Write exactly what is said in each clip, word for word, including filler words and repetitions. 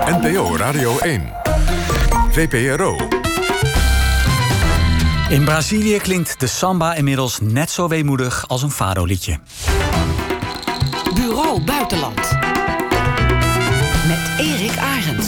N P O Radio één. V P R O. In Brazilië klinkt de samba inmiddels net zo weemoedig als een fado-liedje. Bureau Buitenland. Met Erik Arends.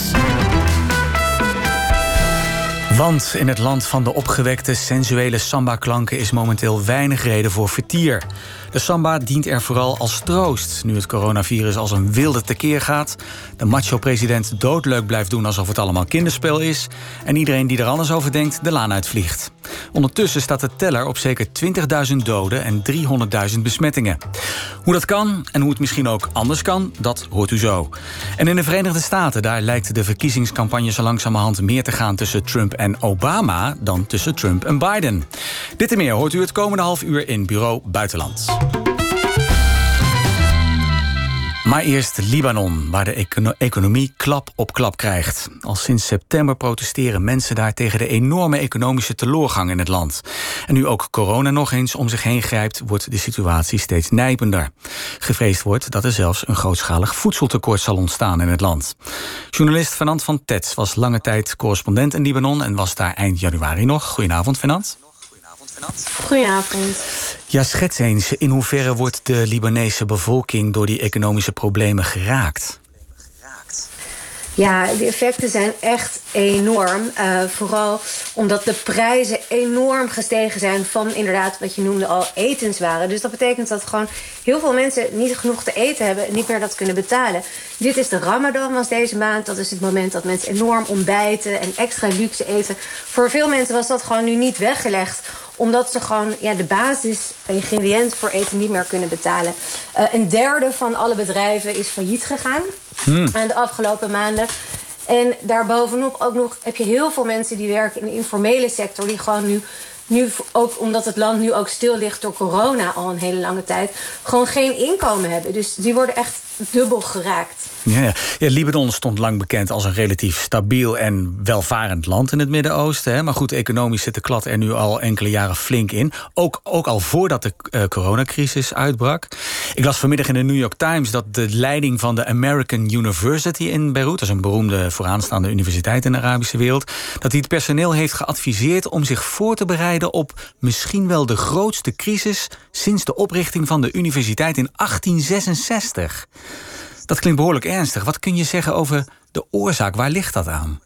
Want in het land van de opgewekte, sensuele samba-klanken is momenteel weinig reden voor vertier. De samba dient er vooral als troost, nu het coronavirus als een wilde tekeer gaat, de macho-president doodleuk blijft doen alsof het allemaal kinderspel is en iedereen die er anders over denkt de laan uitvliegt. Ondertussen staat de teller op zeker twintigduizend doden en driehonderdduizend besmettingen. Hoe dat kan en hoe het misschien ook anders kan, dat hoort u zo. En in de Verenigde Staten, daar lijkt de verkiezingscampagne zo langzamerhand meer te gaan tussen Trump en Obama dan tussen Trump en Biden. Dit en meer hoort u het komende half uur in Bureau Buitenland. Maar eerst Libanon, waar de econo- economie klap op klap krijgt. Al sinds september protesteren mensen daar tegen de enorme economische teloorgang in het land. En nu ook corona nog eens om zich heen grijpt, wordt de situatie steeds nijpender. Gevreesd wordt dat er zelfs een grootschalig voedseltekort zal ontstaan in het land. Journalist Fernand van Tetz was lange tijd correspondent in Libanon en was daar eind januari nog. Goedenavond, Fernand. Goedenavond. Ja, schets eens, in hoeverre wordt de Libanese bevolking door die economische problemen geraakt? Ja, de effecten zijn echt enorm. Uh, vooral omdat de prijzen enorm gestegen zijn van inderdaad wat je noemde al etenswaren. Dus dat betekent dat gewoon heel veel mensen niet genoeg te eten hebben en niet meer dat kunnen betalen. Dit is de Ramadan was deze maand. Dat is het moment dat mensen enorm ontbijten en extra luxe eten. Voor veel mensen was dat gewoon nu niet weggelegd, omdat ze gewoon ja, de basis-ingrediënten voor eten niet meer kunnen betalen. Uh, een derde van alle bedrijven is failliet gegaan hmm. aan de afgelopen maanden. En daarbovenop ook nog heb je heel veel mensen die werken in de informele sector, die gewoon nu, nu ook omdat het land nu ook stil ligt door corona al een hele lange tijd, gewoon geen inkomen hebben. Dus die worden echt dubbel geraakt. Ja, ja. Ja, Libanon stond lang bekend als een relatief stabiel en welvarend land in het Midden-Oosten. Hè? Maar goed, economisch zit de klad er nu al enkele jaren flink in. Ook, ook al voordat de uh, coronacrisis uitbrak. Ik las vanmiddag in de New York Times dat de leiding van de American University in Beirut, dat is een beroemde vooraanstaande universiteit in de Arabische wereld, dat hij het personeel heeft geadviseerd om zich voor te bereiden op misschien wel de grootste crisis sinds de oprichting van de universiteit in achttien zesenzestig. Dat klinkt behoorlijk ernstig. Wat kun je zeggen over de oorzaak? Waar ligt dat aan?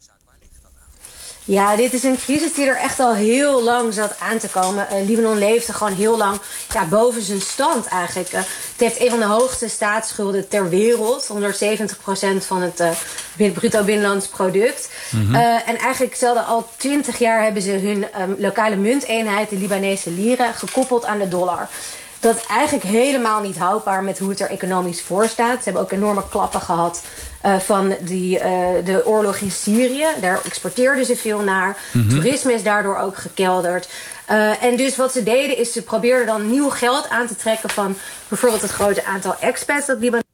Ja, dit is een crisis die er echt al heel lang zat aan te komen. Uh, Libanon leefde gewoon heel lang ja, boven zijn stand eigenlijk. Uh, het heeft een van de hoogste staatsschulden ter wereld. honderdzeventig procent van het uh, bruto binnenlands product. Mm-hmm. Uh, en eigenlijk zelden al twintig jaar hebben ze hun um, lokale munteenheid, de Libanese lira, gekoppeld aan de dollar. Dat is eigenlijk helemaal niet houdbaar met hoe het er economisch voor staat. Ze hebben ook enorme klappen gehad uh, van die, uh, de oorlog in Syrië. Daar exporteerden ze veel naar. Mm-hmm. Toerisme is daardoor ook gekelderd. Uh, en dus wat ze deden is, ze probeerden dan nieuw geld aan te trekken van bijvoorbeeld het grote aantal expats dat Libanon.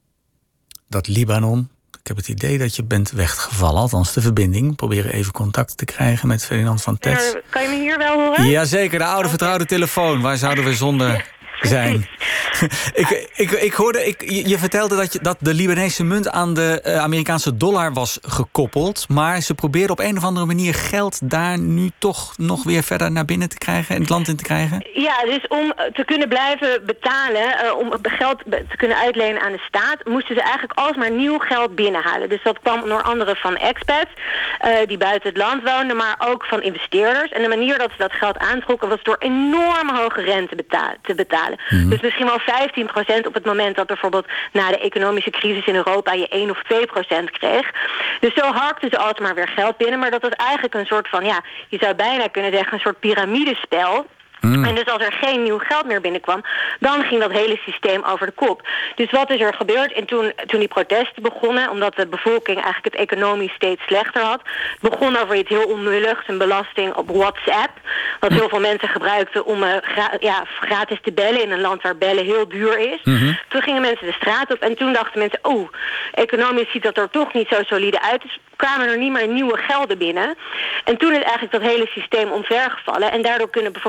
Dat Libanon. Ik heb het idee dat je bent weggevallen, althans de verbinding. We proberen even contact te krijgen met Ferdinand van Tetz. Ja, kan je me hier wel horen? Jazeker, de oude okay. vertrouwde telefoon. Waar zouden we zonder zijn? ik, ik, ik hoorde, ik, je vertelde dat, je, dat de Libanese munt aan de uh, Amerikaanse dollar was gekoppeld. Maar ze probeerden op een of andere manier geld daar nu toch nog weer verder naar binnen te krijgen, in het land in te krijgen? Ja, dus om te kunnen blijven betalen, uh, om geld te kunnen uitlenen aan de staat, moesten ze eigenlijk alsmaar nieuw geld binnenhalen. Dus dat kwam onder andere van expats uh, die buiten het land woonden, maar ook van investeerders. En de manier dat ze dat geld aantrokken was door enorm hoge rente beta- te betalen. Mm-hmm. Dus misschien wel vijftien procent op het moment dat bijvoorbeeld na de economische crisis in Europa je één of twee procent kreeg. Dus zo harkten ze alsmaar weer geld binnen. Maar dat was eigenlijk een soort van, ja, je zou bijna kunnen zeggen een soort piramidespel. Mm. En dus als er geen nieuw geld meer binnenkwam, dan ging dat hele systeem over de kop. Dus wat is er gebeurd? En toen, toen die protesten begonnen, omdat de bevolking eigenlijk het economisch steeds slechter had, begon over iets heel onmulligs, een belasting op WhatsApp, wat heel veel mensen gebruikten om uh, gra- ja, gratis te bellen in een land waar bellen heel duur is. Mm-hmm. Toen gingen mensen de straat op en toen dachten mensen, oh, economisch ziet dat er toch niet zo solide uit. Dus kwamen er niet meer nieuwe gelden binnen. En toen is eigenlijk dat hele systeem omvergevallen. En daardoor kunnen bijvoorbeeld Libanese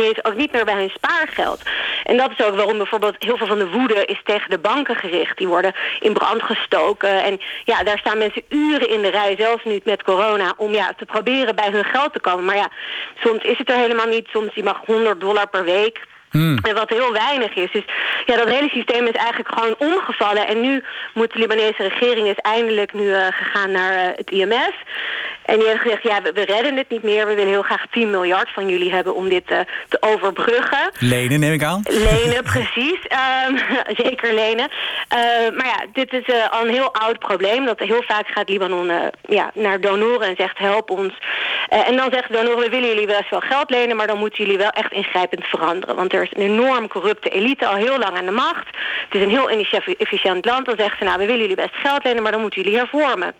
Libanezen ook niet meer bij hun spaargeld. En dat is ook waarom bijvoorbeeld heel veel van de woede is tegen de banken gericht. Die worden in brand gestoken. En ja, daar staan mensen uren in de rij, zelfs nu met corona, om ja, te proberen bij hun geld te komen. Maar ja, soms is het er helemaal niet. Soms je mag honderd dollar per week. Hmm. En wat heel weinig is. Dus ja, dat hele systeem is eigenlijk gewoon omgevallen. En nu moet de Libanese regering is eindelijk nu uh, gegaan naar uh, het I M F. En die heeft gezegd, ja, we, we redden het niet meer. We willen heel graag tien miljard van jullie hebben om dit uh, te overbruggen. Lenen, neem ik aan. Lenen, precies. Um, zeker lenen. Uh, maar ja, dit is uh, al een heel oud probleem. Dat heel vaak gaat Libanon uh, ja, naar donoren en zegt, help ons. Uh, en dan zeggen donoren, we willen jullie best wel geld lenen, maar dan moeten jullie wel echt ingrijpend veranderen. Want er is een enorm corrupte elite al heel lang aan de macht. Het is een heel inefficiënt land. Dan zeggen ze, nou, we willen jullie best geld lenen, maar dan moeten jullie hervormen.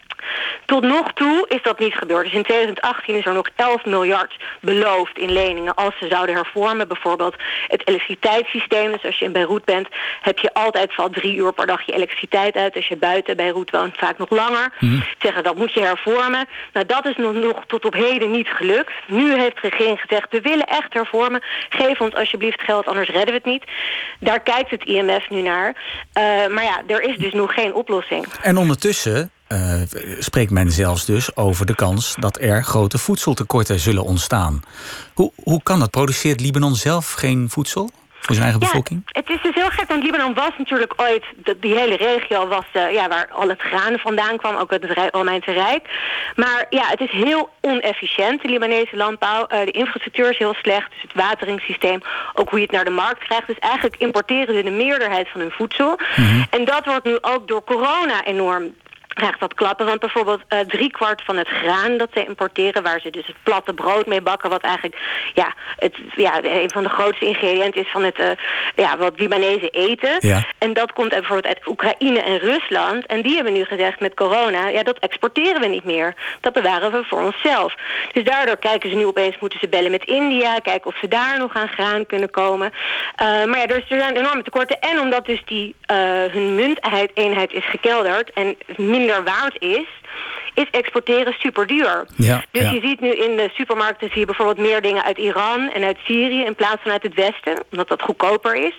Tot nog toe is dat niet gebeurd. Dus in twintig achttien is er nog elf miljard beloofd in leningen als ze zouden hervormen. Bijvoorbeeld het elektriciteitssysteem. Dus als je in Beirut bent, heb je altijd van drie uur per dag je elektriciteit uit. Als je buiten Beirut woont, vaak nog langer. Mm-hmm. Zeggen, dat moet je hervormen. Nou, dat is nog, nog tot op heden niet gelukt. Nu heeft de regering gezegd, we willen echt hervormen. Geef ons alsjeblieft geld, anders redden we het niet. Daar kijkt het I M F nu naar. Uh, maar ja, er is dus nog geen oplossing. En ondertussen Uh, spreekt men zelfs dus over de kans dat er grote voedseltekorten zullen ontstaan. Hoe, hoe kan dat? Produceert Libanon zelf geen voedsel voor zijn eigen ja, bevolking? Het is dus heel gek, want Libanon was natuurlijk ooit, de, die hele regio was uh, ja, waar al het graan vandaan kwam, ook uit het Romeinse Rijk. Maar ja, het is heel onefficiënt, de Libanese landbouw. Uh, de infrastructuur is heel slecht, dus het wateringssysteem, ook hoe je het naar de markt krijgt. Dus eigenlijk importeren ze de meerderheid van hun voedsel. Mm-hmm. En dat wordt nu ook door corona enorm krijgt dat klappen, want bijvoorbeeld uh, driekwart van het graan dat ze importeren, waar ze dus het platte brood mee bakken, wat eigenlijk ja, het, ja, een van de grootste ingrediënten is van het uh, ja, wat Libanezen eten. Ja. En dat komt uit, bijvoorbeeld uit Oekraïne en Rusland. En die hebben nu gezegd met corona, ja, dat exporteren we niet meer. Dat bewaren we voor onszelf. Dus daardoor kijken ze nu opeens, moeten ze bellen met India, kijken of ze daar nog aan graan kunnen komen. Uh, maar ja, dus er zijn enorme tekorten. En omdat dus die uh, hun munteenheid is gekelderd en minder waard is, is exporteren super duur. Ja, dus ja. Je ziet nu in de supermarkten zie je bijvoorbeeld meer dingen uit Iran en uit Syrië in plaats van uit het Westen, omdat dat goedkoper is.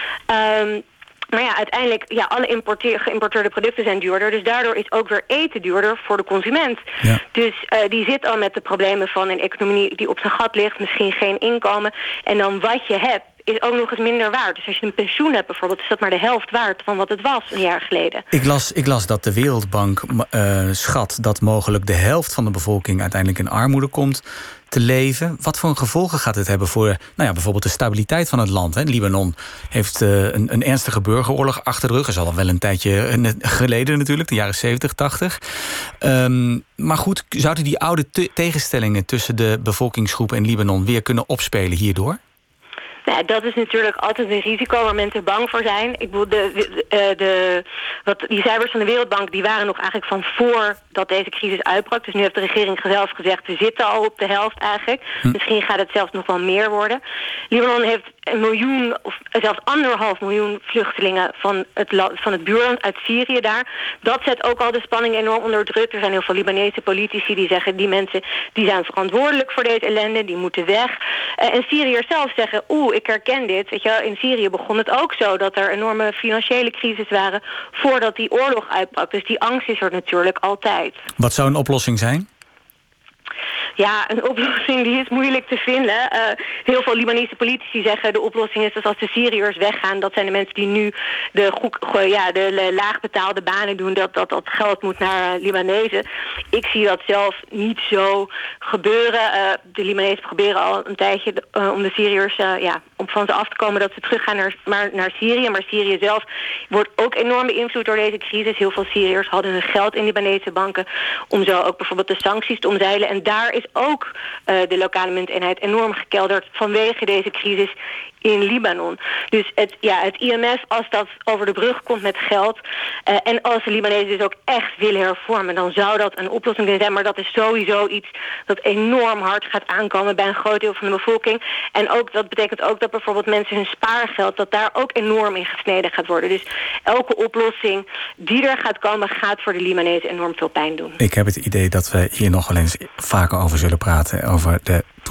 Um, Maar ja, uiteindelijk, ja, alle importeer, geïmporteerde producten zijn duurder. Dus daardoor is ook weer eten duurder voor de consument. Ja. Dus uh, die zit al met de problemen van een economie die op zijn gat ligt, misschien geen inkomen. En dan wat je hebt, is ook nog eens minder waard. Dus als je een pensioen hebt bijvoorbeeld, is dat maar de helft waard van wat het was een jaar geleden. Ik las, ik las dat de Wereldbank uh, schat dat mogelijk de helft van de bevolking uiteindelijk in armoede komt te leven. Wat voor gevolgen gaat het hebben voor nou ja, bijvoorbeeld de stabiliteit van het land? Hè? Libanon heeft uh, een, een ernstige burgeroorlog achter de rug. Dat is al wel een tijdje geleden natuurlijk, de jaren zeventig, tachtig. Um, maar goed, zouden die oude te- tegenstellingen tussen de bevolkingsgroepen in Libanon weer kunnen opspelen hierdoor? Nou, dat is natuurlijk altijd een risico waar mensen bang voor zijn. Ik bedoel, de, de, de, wat, die cijfers van de Wereldbank die waren nog eigenlijk van voordat deze crisis uitbrak. Dus nu heeft de regering zelf gezegd, we zitten al op de helft eigenlijk. Hm. Misschien gaat het zelfs nog wel meer worden. Libanon heeft een miljoen of zelfs anderhalf miljoen vluchtelingen van het, van het buurland uit Syrië daar. Dat zet ook al de spanning enorm onder druk. Er zijn heel veel Libanese politici die zeggen, die mensen die zijn verantwoordelijk voor deze ellende, die moeten weg. Uh, en Syriërs zelf zeggen, oeh, ik herken dit. Weet je, in Syrië begon het ook zo dat er enorme financiële crisis waren voordat die oorlog uitbrak. Dus die angst is er natuurlijk altijd. Wat zou een oplossing zijn? Ja, een oplossing die is moeilijk te vinden. Uh, heel veel Libanese politici zeggen de oplossing is dat als de Syriërs weggaan, dat zijn de mensen die nu de, goed, ja, de laagbetaalde banen doen, dat, dat dat geld moet naar uh, Libanezen. Ik zie dat zelf niet zo gebeuren. Uh, de Libanezen proberen al een tijdje uh, om de Syriërs uh, ja, om van ze af te komen dat ze teruggaan naar, maar, naar Syrië. Maar Syrië zelf wordt ook enorm beïnvloed door deze crisis. Heel veel Syriërs hadden hun geld in Libanese banken om zo ook bijvoorbeeld de sancties te omzeilen. En daar is ook uh, de lokale munteenheid enorm gekelderd vanwege deze crisis in Libanon. Dus het, ja, het I M F, als dat over de brug komt met geld, uh, en als de Libanezen dus ook echt willen hervormen, dan zou dat een oplossing kunnen zijn. Maar dat is sowieso iets dat enorm hard gaat aankomen bij een groot deel van de bevolking. En ook, dat betekent ook dat bijvoorbeeld mensen hun spaargeld, dat daar ook enorm in gesneden gaat worden. Dus elke oplossing die er gaat komen, gaat voor de Libanezen enorm veel pijn doen. Ik heb het idee dat we hier nog wel eens vaker over zullen praten, over de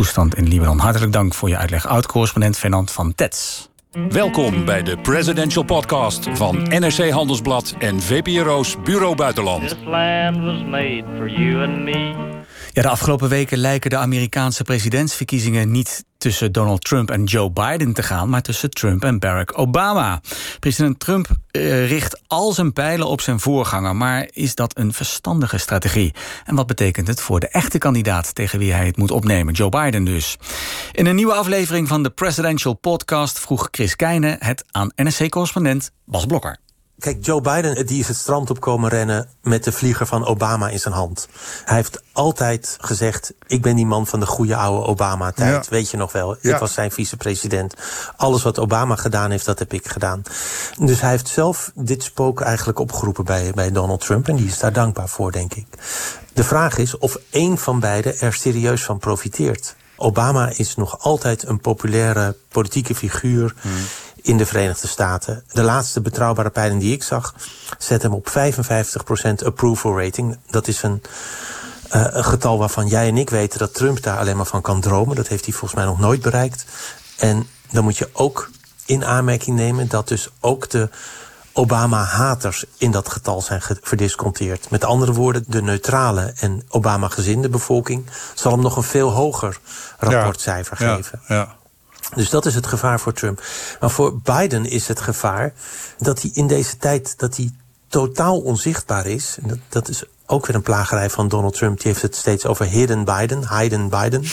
toestand in Libanon. Hartelijk dank voor je uitleg. Oud-correspondent Fernand van Tets. Welkom bij de Presidential Podcast van N R C Handelsblad en V P R O's Bureau Buitenland. This land was made for you and me. Ja, de afgelopen weken lijken de Amerikaanse presidentsverkiezingen niet tussen Donald Trump en Joe Biden te gaan, maar tussen Trump en Barack Obama. President Trump eh, richt al zijn pijlen op zijn voorganger, maar is dat een verstandige strategie? En wat betekent het voor de echte kandidaat tegen wie hij het moet opnemen, Joe Biden dus? In een nieuwe aflevering van de Presidential Podcast vroeg Chris Keijne het aan N R C-correspondent Bas Blokker. Kijk, Joe Biden die is het strand op komen rennen met de vlieger van Obama in zijn hand. Hij heeft altijd gezegd, ik ben die man van de goede oude Obama-tijd. Ja. Weet je nog wel, ja. Ik was zijn vicepresident. Alles wat Obama gedaan heeft, dat heb ik gedaan. Dus hij heeft zelf dit spook eigenlijk opgeroepen bij, bij Donald Trump. En die is daar dankbaar voor, denk ik. De vraag is of één van beiden er serieus van profiteert. Obama is nog altijd een populaire politieke figuur hmm. in de Verenigde Staten. De laatste betrouwbare peiling die ik zag zet hem op vijfenvijftig procent approval rating. Dat is een, uh, een getal waarvan jij en ik weten dat Trump daar alleen maar van kan dromen. Dat heeft hij volgens mij nog nooit bereikt. En dan moet je ook in aanmerking nemen dat dus ook de Obama-haters in dat getal zijn verdisconteerd. Met andere woorden, de neutrale en Obama-gezinde bevolking zal hem nog een veel hoger rapportcijfer ja, geven. Ja, ja. Dus dat is het gevaar voor Trump. Maar voor Biden is het gevaar dat hij in deze tijd dat hij totaal onzichtbaar is. En dat, dat is ook weer een plagerij van Donald Trump. Die heeft het steeds over hidden Biden, hidden Biden.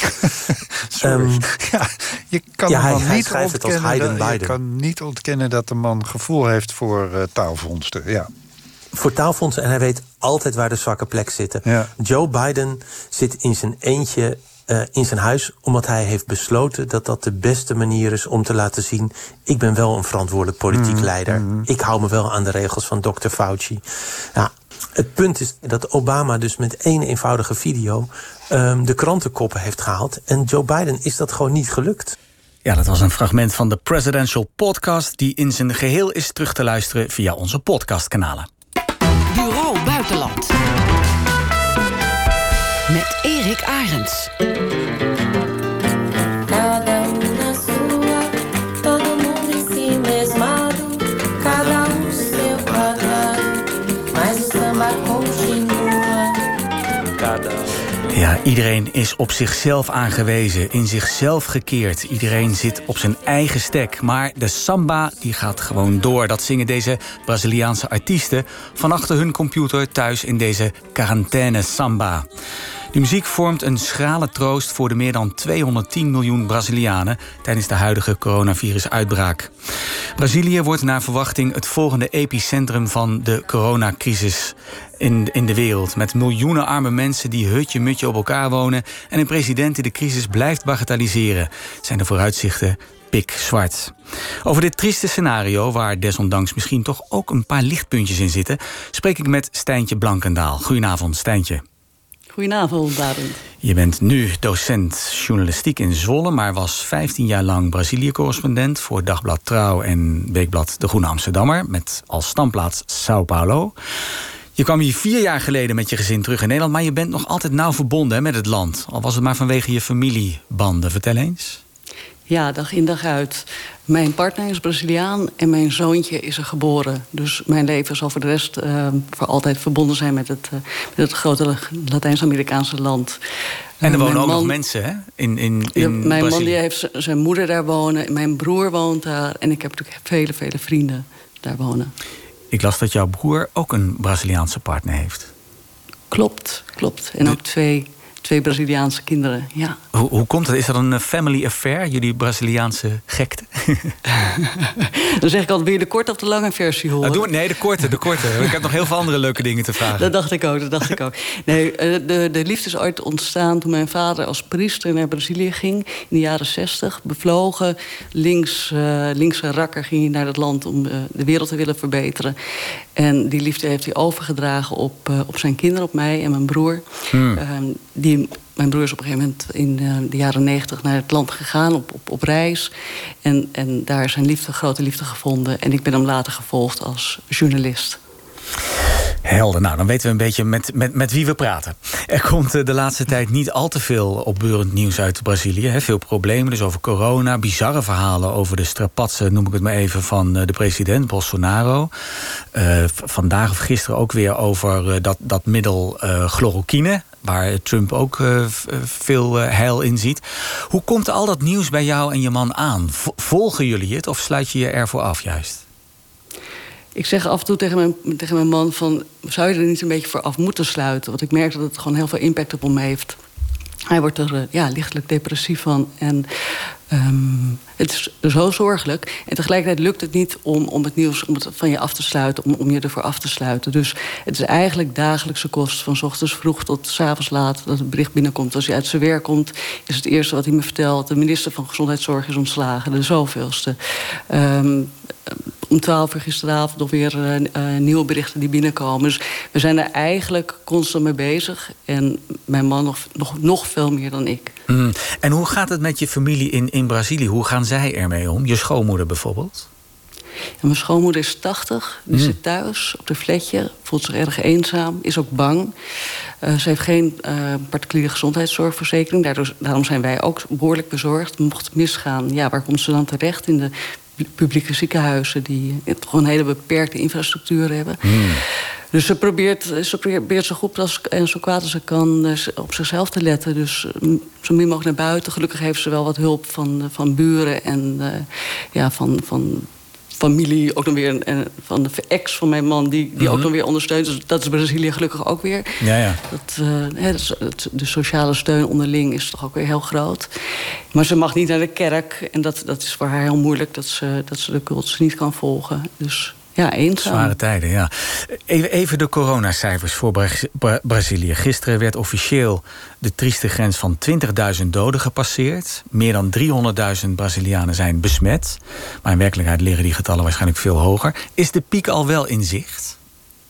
um, ja, je kan ja, hij, niet hij schrijft het als hidden dat, Biden. Je kan niet ontkennen dat de man gevoel heeft voor uh, taalvondsten. Ja. Voor taalfondsen en hij weet altijd waar de zwakke plek zitten. Ja. Joe Biden zit in zijn eentje uh, in zijn huis omdat hij heeft besloten dat dat de beste manier is om te laten zien, ik ben wel een verantwoordelijk politiek mm, leider. Mm. Ik hou me wel aan de regels van dokter Fauci. Nou, het punt is dat Obama dus met één eenvoudige video um, de krantenkoppen heeft gehaald. En Joe Biden is dat gewoon niet gelukt. Ja, dat was een fragment van de Presidential Podcast die in zijn geheel is terug te luisteren via onze podcastkanalen. Bureau Buitenland. Met Erik Arends. Ja, iedereen is op zichzelf aangewezen, in zichzelf gekeerd. Iedereen zit op zijn eigen stek. Maar de samba die gaat gewoon door. Dat zingen deze Braziliaanse artiesten van achter hun computer thuis in deze quarantaine samba. Die muziek vormt een schrale troost voor de meer dan tweehonderdtien miljoen Brazilianen tijdens de huidige coronavirusuitbraak. Brazilië wordt naar verwachting het volgende epicentrum van de coronacrisis in, in de wereld. Met miljoenen arme mensen die hutje-mutje op elkaar wonen en een president die de crisis blijft bagatelliseren, zijn de vooruitzichten pikzwart. Over dit trieste scenario, waar desondanks misschien toch ook een paar lichtpuntjes in zitten, spreek ik met Stijntje Blankendaal. Goedenavond, Stijntje. Goedenavond, Barend. Je bent nu docent journalistiek in Zwolle, maar was vijftien jaar lang Brazilië-correspondent voor Dagblad Trouw en weekblad De Groene Amsterdammer, met als standplaats Sao Paulo. Je kwam hier vier jaar geleden met je gezin terug in Nederland, maar je bent nog altijd nauw verbonden hè, met het land. Al was het maar vanwege je familiebanden. Vertel eens. Ja, dag in dag uit. Mijn partner is Braziliaan en mijn zoontje is er geboren. Dus mijn leven zal voor de rest uh, voor altijd verbonden zijn met het, uh, met het grote Latijns-Amerikaanse land. En er uh, wonen ook man, nog mensen, hè? In, in, in ja, mijn Brazilië. man die heeft zijn moeder daar wonen, mijn broer woont daar en ik heb natuurlijk vele, vele vrienden daar wonen. Ik las dat jouw broer ook een Braziliaanse partner heeft. Klopt, klopt. En ook twee... Twee Braziliaanse kinderen, ja. Hoe, hoe komt dat? Is dat een family affair, jullie Braziliaanse gekte? Dan zeg ik altijd, wil je de korte of de lange versie horen? Nou, doe, nee, de korte, de korte. Ik heb nog heel veel andere leuke dingen te vragen. Dat dacht ik ook, dat dacht ik ook. Nee, de, de liefde is ooit ontstaan toen mijn vader als priester naar Brazilië ging. In de jaren zestig, bevlogen. Links, uh, linkse rakker ging hij naar dat land om uh, de wereld te willen verbeteren. En die liefde heeft hij overgedragen op, uh, op zijn kinderen, op mij en mijn broer. Hmm. Uh, die Mijn broer is op een gegeven moment in uh, de jaren negentig naar het land gegaan op, op, op reis. En, en daar is zijn liefde, grote liefde gevonden. En ik ben hem later gevolgd als journalist. Helder. Nou, dan weten we een beetje met, met, met wie we praten. Er komt de laatste tijd niet al te veel opbeurend nieuws uit Brazilië. Hè. Veel problemen dus over corona. Bizarre verhalen over de strapatsen, noem ik het maar even, van de president Bolsonaro. Uh, vandaag of gisteren ook weer over uh, dat, dat middel uh, chloroquine, waar Trump ook uh, veel uh, heil in ziet. Hoe komt al dat nieuws bij jou en je man aan? Volgen jullie het of sluit je je ervoor af juist? Ik zeg af en toe tegen mijn, tegen mijn man van, zou je er niet een beetje voor af moeten sluiten? Want ik merk dat het gewoon heel veel impact op hem heeft. Hij wordt er uh, ja, lichtelijk depressief van. En um, het is zo zorgelijk. En tegelijkertijd lukt het niet om, om het nieuws om het van je af te sluiten, om, om je ervoor af te sluiten. Dus het is eigenlijk dagelijkse kost, van 's ochtends vroeg tot 's avonds laat, dat het bericht binnenkomt. Als hij uit zijn werk komt, is het eerste wat hij me vertelt: de minister van Gezondheidszorg is ontslagen, de zoveelste. Um, Om twaalf uur gisteravond nog weer uh, uh, nieuwe berichten die binnenkomen. Dus we zijn er eigenlijk constant mee bezig. En mijn man nog, nog, nog veel meer dan ik. Mm. En hoe gaat het met je familie in, in Brazilië? Hoe gaan zij ermee om? Je schoonmoeder bijvoorbeeld? Ja, mijn schoonmoeder is tachtig. Die mm. zit thuis op de flatje. Voelt zich erg eenzaam. Is ook bang. Uh, ze heeft geen uh, particuliere gezondheidszorgverzekering. Daardoor, daarom zijn wij ook behoorlijk bezorgd. Mocht het misgaan, ja, waar komt ze dan terecht? In de publieke ziekenhuizen die gewoon een hele beperkte infrastructuur hebben. Hmm. Dus ze probeert, ze probeert zo goed als, en zo kwaad als ze kan op zichzelf te letten. Dus zo min mogelijk naar buiten. Gelukkig heeft ze wel wat hulp van, van buren en uh, ja, van, van familie. Ook nog weer een, van de ex van mijn man, die, die mm-hmm. ook nog weer ondersteunt. Dus dat is Brazilië gelukkig ook weer. Ja, ja. Dat, uh, hè, dat is, het, de sociale steun onderling is toch ook weer heel groot. Maar ze mag niet naar de kerk. En dat, dat is voor haar heel moeilijk, dat ze, dat ze de cultus niet kan volgen. Dus ja, eenzaam. Zware tijden, ja. Even, even de coronacijfers voor Bra- Bra- Brazilië. Gisteren werd officieel de trieste grens van twintigduizend doden gepasseerd. Meer dan driehonderdduizend Brazilianen zijn besmet. Maar in werkelijkheid liggen die getallen waarschijnlijk veel hoger. Is de piek al wel in zicht?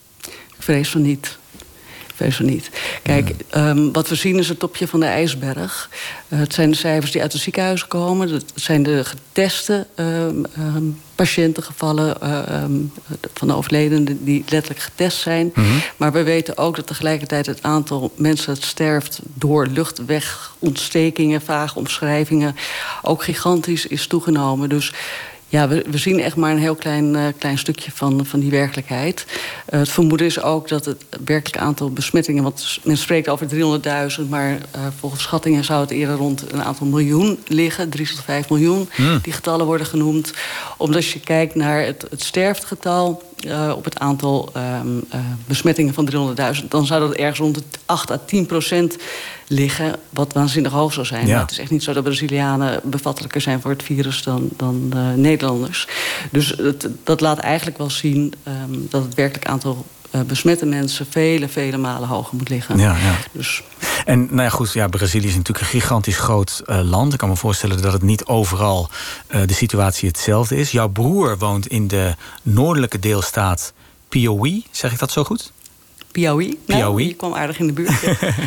Ik vrees van niet. Vrees van niet. Kijk, um, wat we zien is het topje van de ijsberg. Uh, het zijn de cijfers die uit de ziekenhuizen komen. Het zijn de geteste um, um, patiëntengevallen uh, um, van de overledenen die letterlijk getest zijn. Mm-hmm. Maar we weten ook dat tegelijkertijd het aantal mensen dat sterft door luchtwegontstekingen, vage omschrijvingen, ook gigantisch is toegenomen. Dus ja, we, we zien echt maar een heel klein, uh, klein stukje van, van die werkelijkheid. Uh, het vermoeden is ook dat het werkelijk aantal besmettingen, want men spreekt over driehonderdduizend, maar uh, volgens schattingen zou het eerder rond een aantal miljoen liggen, drie tot vijf miljoen. Mm. Die getallen worden genoemd. Omdat als je kijkt naar het, het sterftegetal uh, op het aantal um, uh, besmettingen van driehonderdduizend, dan zou dat ergens rond het acht à tien procent liggen, wat waanzinnig hoog zou zijn. Ja. Het is echt niet zo dat Brazilianen bevattelijker zijn voor het virus dan, dan uh, Nederlanders. Dus het, dat laat eigenlijk wel zien um, dat het werkelijk aantal uh, besmette mensen vele, vele malen hoger moet liggen. Ja, ja. Dus en nou ja, goed, ja, Brazilië is natuurlijk een gigantisch groot uh, land. Ik kan me voorstellen dat het niet overal uh, de situatie hetzelfde is. Jouw broer woont in de noordelijke deelstaat Piauí. Zeg ik dat zo goed? Piauí. Nou, je kwam aardig in de buurt.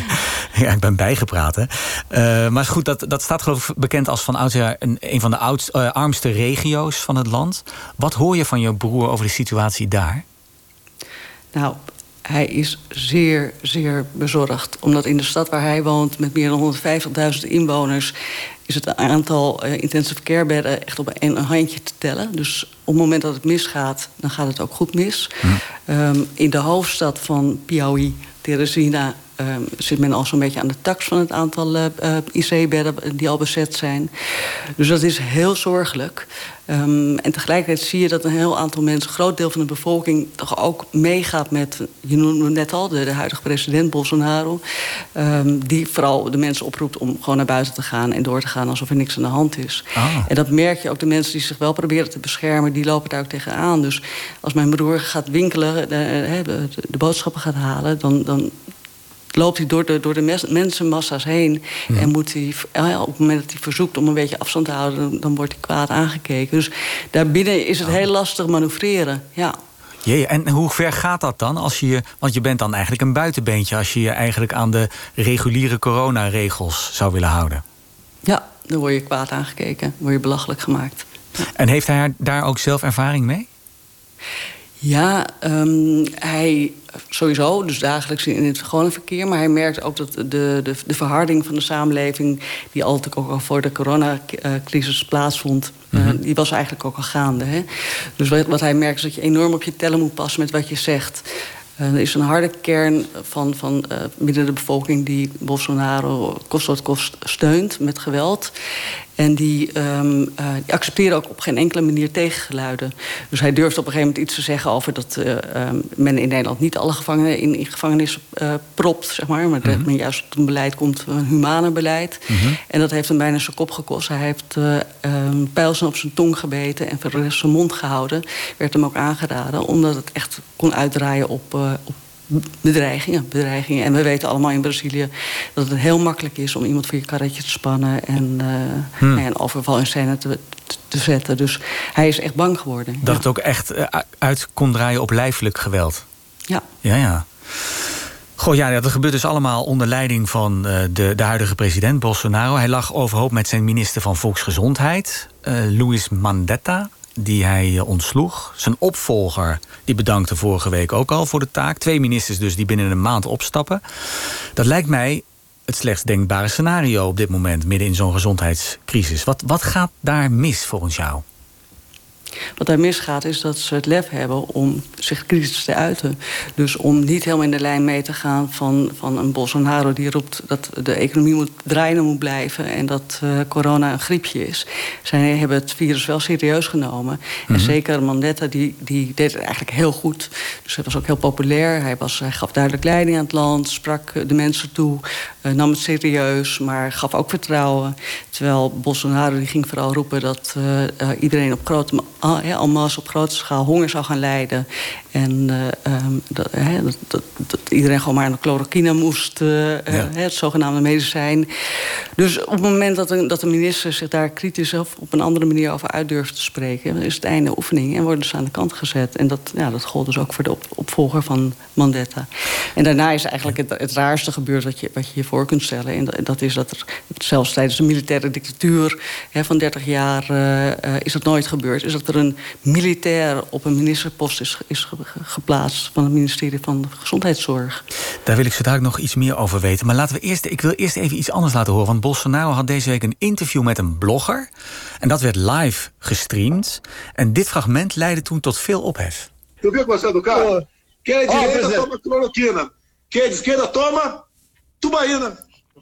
Ja, ik ben bijgepraat, hè. Uh, maar is goed, dat, dat staat geloof ik bekend als van oudsher een, een van de oudst, uh, armste regio's van het land. Wat hoor je van je broer over de situatie daar? Nou, hij is zeer, zeer bezorgd. Omdat in de stad waar hij woont, met meer dan honderdvijftigduizend inwoners, is het aantal uh, intensive care bedden echt op een, een handje te tellen. Dus op het moment dat het misgaat, dan gaat het ook goed mis. Hm. Um, in de hoofdstad van Piauí, Teresina, Um, zit men al zo'n beetje aan de tax van het aantal uh, uh, I C-bedden die al bezet zijn. Dus dat is heel zorgelijk. Um, en tegelijkertijd zie je dat een heel aantal mensen, een groot deel van de bevolking, toch ook meegaat met, je noemde het net al, de, de huidige president Bolsonaro. Um, die vooral de mensen oproept om gewoon naar buiten te gaan en door te gaan alsof er niks aan de hand is. Ah. En dat merk je ook, de mensen die zich wel proberen te beschermen, die lopen daar ook tegenaan. Dus als mijn broer gaat winkelen, de, de, de boodschappen gaat halen, dan, dan loopt hij door de, door de mes, mensenmassa's heen. Ja. En moet hij, op het moment dat hij verzoekt om een beetje afstand te houden, dan, dan wordt hij kwaad aangekeken. Dus daarbinnen is het heel lastig manoeuvreren. Ja. Jee, en hoe ver gaat dat dan? Als je, want je bent dan eigenlijk een buitenbeentje als je je eigenlijk aan de reguliere coronaregels zou willen houden. Ja, dan word je kwaad aangekeken, dan word je belachelijk gemaakt. Ja. En heeft hij daar ook zelf ervaring mee? Ja, um, hij sowieso, dus dagelijks in het gewone verkeer. Maar hij merkt ook dat de, de, de verharding van de samenleving, die altijd ook al voor de coronacrisis plaatsvond, mm-hmm. uh, die was eigenlijk ook al gaande. Hè? Dus wat, wat hij merkt is dat je enorm op je tellen moet passen met wat je zegt. Uh, er is een harde kern van, van uh, binnen de bevolking die Bolsonaro kost wat kost steunt met geweld. En die, um, uh, die accepteren ook op geen enkele manier tegengeluiden. Dus hij durft op een gegeven moment iets te zeggen over dat uh, um, men in Nederland niet alle gevangenen in, in gevangenis uh, propt, zeg maar. Maar mm-hmm. dat men juist tot een beleid komt, een humane beleid. Mm-hmm. En dat heeft hem bijna zijn kop gekost. Hij heeft uh, um, pijls op zijn tong gebeten en voor de rest zijn mond gehouden. Werd hem ook aangeraden, omdat het echt kon uitdraaien op, uh, op bedreigingen, bedreigingen. En we weten allemaal in Brazilië dat het heel makkelijk is om iemand voor je karretje te spannen en uh, hmm. een overval in scène te, te, te zetten. Dus hij is echt bang geworden. Dat ja. het ook echt uh, uit kon draaien op lijfelijk geweld. Ja. Ja, ja. Goh, ja, dat gebeurt dus allemaal onder leiding van uh, de, de huidige president Bolsonaro. Hij lag overhoop met zijn minister van Volksgezondheid, uh, Luis Mandetta, die hij ontsloeg. Zijn opvolger die bedankte vorige week ook al voor de taak. Twee ministers dus die binnen een maand opstappen. Dat lijkt mij het slechtst denkbare scenario op dit moment, midden in zo'n gezondheidscrisis. Wat, wat gaat daar mis volgens jou? Wat daar misgaat is dat ze het lef hebben om zich kritisch te uiten. Dus om niet helemaal in de lijn mee te gaan van, van een Bolsonaro die roept dat de economie moet draaien moet blijven en dat uh, corona een griepje is. Zij hebben het virus wel serieus genomen. Mm-hmm. En zeker Mandetta die, die deed het eigenlijk heel goed. Dus hij was ook heel populair. Hij, was, hij gaf duidelijk leiding aan het land, sprak de mensen toe, uh, nam het serieus, maar gaf ook vertrouwen. Terwijl Bolsonaro die ging vooral roepen dat uh, uh, iedereen op grote en masse op grote schaal honger zou gaan lijden. En uh, um, dat, he, dat, dat, dat iedereen gewoon maar aan de chloroquine moest, uh, ja. uh, het zogenaamde medicijn. Dus op het moment dat de, dat de minister zich daar kritisch of op een andere manier over uit durft te spreken, is het einde oefening en worden ze aan de kant gezet. En dat, ja, dat gold dus ook voor de op, opvolger van Mandetta. En daarna is eigenlijk het, het raarste gebeurd wat je, wat je je voor kunt stellen. En dat, dat is dat er zelfs tijdens de militaire dictatuur he, van dertig jaar uh, uh, is dat nooit gebeurd. Is dat er een militair op een ministerpost is, is geplaatst van het ministerie van Gezondheidszorg. Daar wil ik zo dadelijk nog iets meer over weten. Maar laten we eerst, ik wil eerst even iets anders laten horen. Want Bolsonaro had deze week een interview met een blogger. En dat werd live gestreamd. En dit fragment leidde toen tot veel ophef. Tu viu que você é do cara? Quem é de direita toma cloroquina. Quem é de esquerda toma tubaína.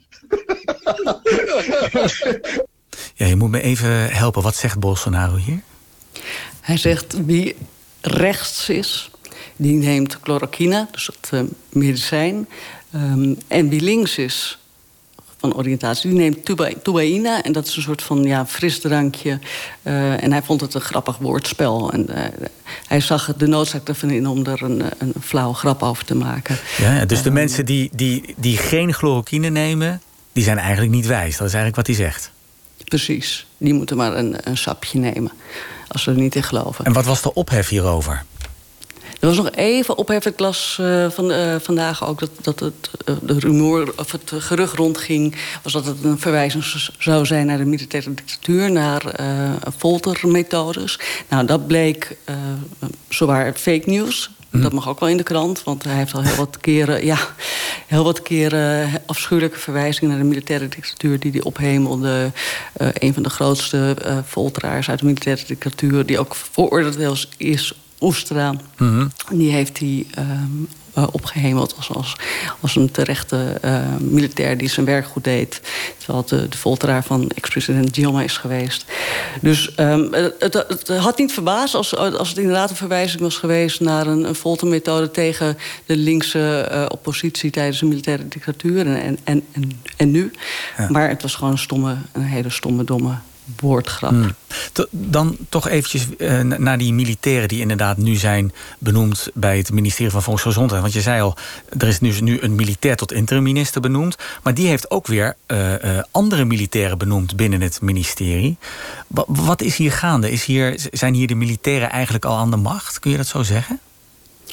Ja, je moet me even helpen. Wat zegt Bolsonaro hier? Hij zegt wie rechts is, die neemt chloroquine, dus het uh, medicijn. Um, en wie links is van oriëntatie, die neemt tuba, tubaïna. En dat is een soort van ja, frisdrankje. Uh, en hij vond het een grappig woordspel. En uh, hij zag de noodzaak ervan in om er een, een flauwe grap over te maken. Ja, dus de um, mensen die, die, die geen chloroquine nemen, die zijn eigenlijk niet wijs. Dat is eigenlijk wat hij zegt. Precies, die moeten maar een, een sapje nemen, als ze er niet in geloven. En wat was de ophef hierover? Er was nog even ophef. Ik las uh, van, uh, vandaag ook dat, dat het uh, de rumoer, of het gerucht rondging, was dat het een verwijzing zou zijn naar de militaire dictatuur, naar uh, foltermethodes. Nou, dat bleek uh, zowaar fake news. Hm. Dat mag ook wel in de krant, want hij heeft al heel wat keren, ja, heel wat keren afschuwelijke verwijzingen naar de militaire dictatuur die hij ophemelde. Uh, een van de grootste uh, folteraars uit de militaire dictatuur, die ook veroordeeld is, Oestra, mm-hmm. die heeft hij um, uh, opgehemeld als, als, als een terechte uh, militair die zijn werk goed deed. Terwijl het de, de folteraar van ex-president Dilma is geweest. Dus um, het, het, het had niet verbaasd als, als het inderdaad een verwijzing was geweest naar een, een foltermethode tegen de linkse uh, oppositie tijdens de militaire dictatuur en, en, en, en nu. Ja. Maar het was gewoon een stomme, een hele stomme, domme woordgrap. Hmm. Dan toch eventjes uh, naar die militairen die inderdaad nu zijn benoemd bij het ministerie van Volksgezondheid. Want je zei al, er is nu, nu een militair tot interim-minister benoemd. Maar die heeft ook weer uh, uh, andere militairen benoemd binnen het ministerie. Wat, wat is hier gaande? Is hier, zijn hier de militairen eigenlijk al aan de macht? Kun je dat zo zeggen?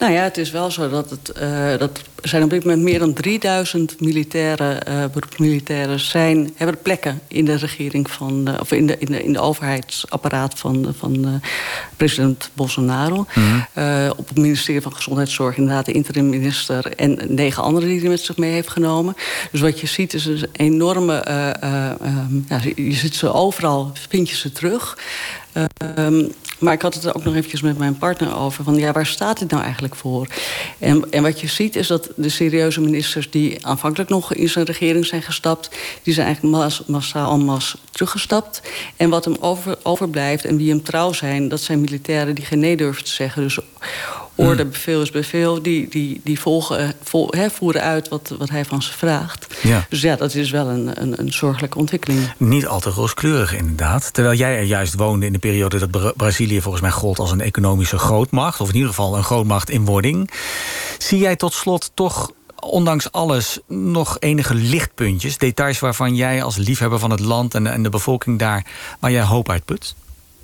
Nou ja, het is wel zo dat het uh, dat er zijn op dit moment meer dan drieduizend militairen, uh, beroepsmilitairen zijn, hebben plekken in de regering van, uh, of in de, in de, in de overheidsapparaat van, van uh, president Bolsonaro. Mm-hmm. Uh, op het ministerie van Gezondheidszorg inderdaad de interim minister en negen anderen die hij met zich mee heeft genomen. Dus wat je ziet is een enorme, uh, uh, um, ja, je ziet ze overal, vind je ze terug. Uh, um, maar ik had het er ook nog eventjes met mijn partner over. Van ja, waar staat dit nou eigenlijk voor? En, en wat je ziet is dat de serieuze ministers die aanvankelijk nog in zijn regering zijn gestapt, die zijn eigenlijk mas, massaal en masse teruggestapt. En wat hem over, overblijft en wie hem trouw zijn, dat zijn militairen die geen nee durven te zeggen. Dus orde, bevel is bevel. Die, die, die volgen, vol, he, voeren uit wat, wat hij van ze vraagt. Ja. Dus ja, dat is wel een, een, een zorgelijke ontwikkeling. Niet al te rooskleurig inderdaad. Terwijl jij er juist woonde in de periode dat Bra- Brazilië volgens mij gold als een economische grootmacht. Of in ieder geval een grootmacht in wording. Zie jij tot slot toch, ondanks alles, nog enige lichtpuntjes? Details waarvan jij als liefhebber van het land en, en de bevolking daar, waar jij hoop uit put?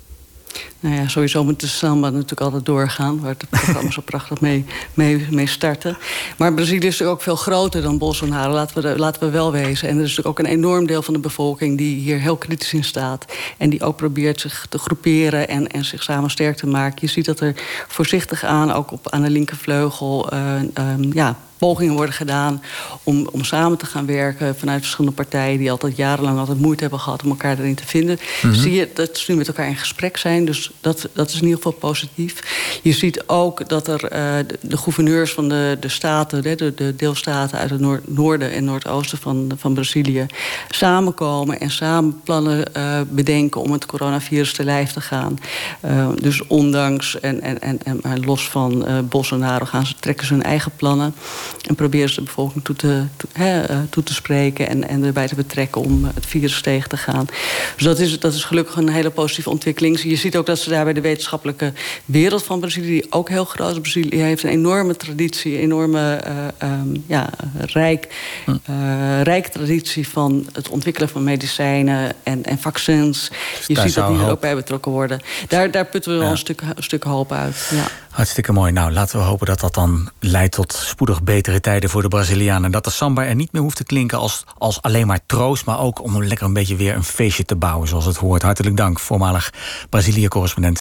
Nou ja, sowieso moet de samba natuurlijk altijd doorgaan, waar het programma zo prachtig mee, mee, mee starten. Maar Brazilië is natuurlijk ook veel groter dan Bolsonaro, laten we, laten we wel wezen. En er is natuurlijk ook een enorm deel van de bevolking die hier heel kritisch in staat. En die ook probeert zich te groeperen en, en zich samen sterk te maken. Je ziet dat er voorzichtig aan, ook op, aan de linkervleugel, uh, um, ja, pogingen worden gedaan om, om samen te gaan werken vanuit verschillende partijen die altijd jarenlang altijd moeite hebben gehad om elkaar erin te vinden. Mm-hmm. Zie je dat ze nu met elkaar in gesprek zijn, dus dat, dat is in ieder geval positief. Je ziet ook dat er uh, de, de gouverneurs van de, de staten, de, de deelstaten uit het noord, noorden en noordoosten van, van Brazilië samenkomen en samen plannen uh, bedenken om het coronavirus te lijf te gaan. Uh, dus ondanks en, en, en, en los van uh, Bolsonaro gaan ze, trekken ze hun eigen plannen. En proberen ze de bevolking toe te, toe, he, uh, toe te spreken en, en erbij te betrekken om het virus tegen te gaan. Dus dat is, dat is gelukkig een hele positieve ontwikkeling. Je ziet ook dat ze daar bij de wetenschappelijke wereld van Brazilië, die ook heel groot is. Brazilië heeft een enorme traditie, een enorme uh, um, ja, rijk, uh, rijke traditie van het ontwikkelen van medicijnen en, en vaccins. Dus je ziet dat die er ook bij betrokken worden. Daar, daar putten we wel ja. een, stuk, een stuk hoop uit. Ja. Hartstikke mooi. Nou, laten we hopen dat dat dan leidt tot spoedig betere tijden voor de Brazilianen. En dat de samba er niet meer hoeft te klinken als, als alleen maar troost, maar ook om lekker een beetje weer een feestje te bouwen zoals het hoort. Hartelijk dank, voormalig Brazilië-correspondent